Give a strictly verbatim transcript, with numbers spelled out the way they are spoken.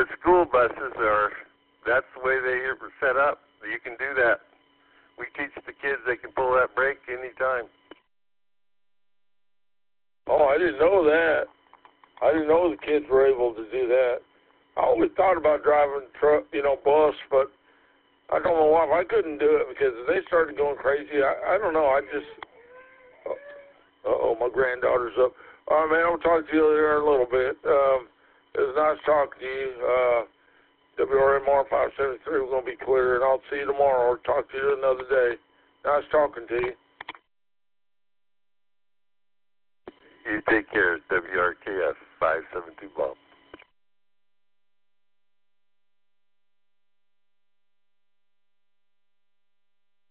the school buses are, that's the way they are set up. You can do that. We teach the kids they can pull that brake anytime. Oh, I didn't know that. I didn't know the kids were able to do that. I always thought about driving truck, you know, bus, but I don't know why. I couldn't do it because if they started going crazy, I, I don't know. I just, uh-oh, my granddaughter's up. All right, man, I'll talk to you there in a little bit. Um, it was nice talking to you. Uh, W R M R five seventy-three, we're going to be clear, and I'll see you tomorrow or talk to you another day. Nice talking to you. You take care, W R K F five seven two Bomb.